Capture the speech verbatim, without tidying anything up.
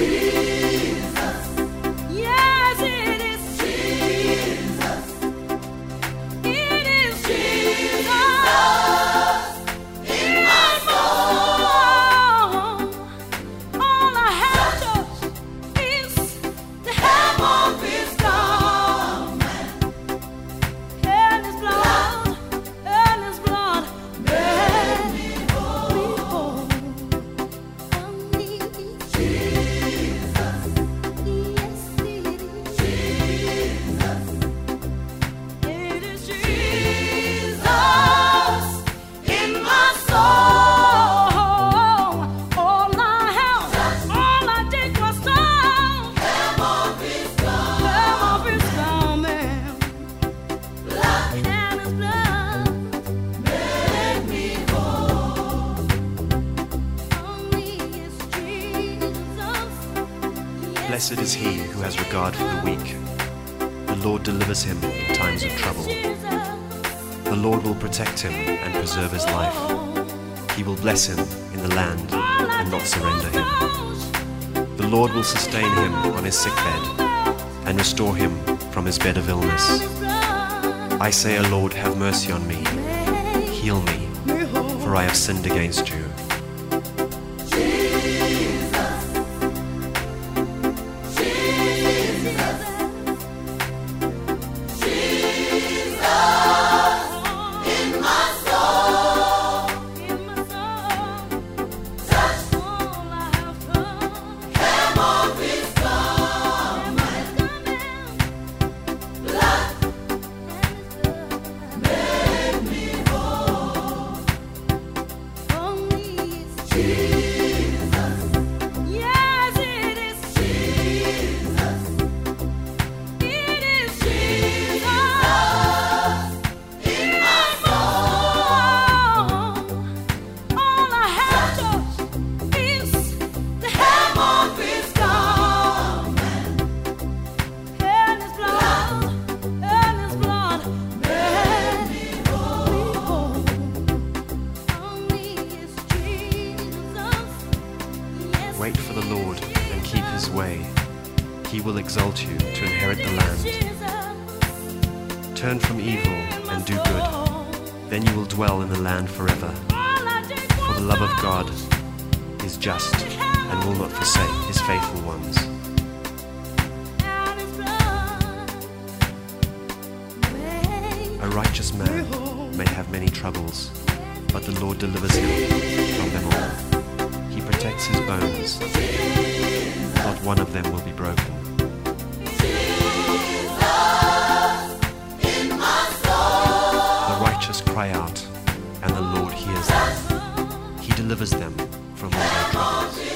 Yes, it is Jesus. It is Jesus in my soul. All I have touched is the hem of His garment, and His blood, and His blood made me whole. Only Jesus. Yes, it is Jesus. It is Jesus in my soul. All I have, all I did was touch hem of His garment, and His blood made me whole. Only is Jesus. Blessed is he who has regard for the weak. The Lord delivers him in times of trouble. The Lord will protect him and preserve his life. He will bless him in the land and not surrender him. The Lord will sustain him on his sick bed and restore him from his bed of illness. I say, O Lord, have mercy on me. Heal me, for I have sinned against you. Yes, it is Jesus. It is Jesus in my soul. All I have touched is the hem of His garment, and His blood, and His blood made me whole. Only is Jesus. Yes, Wait for the Lord and keep his way. He will exalt you to inherit the land. Turn from evil and do good. Then you will dwell in the land forever. For the love of God is just and will not forsake his faithful ones. A righteous man may have many troubles, but the Lord delivers him from them all. He protects his bones. Not one of them will be broken. The righteous cry out, and the Lord hears them. He delivers them from all their troubles.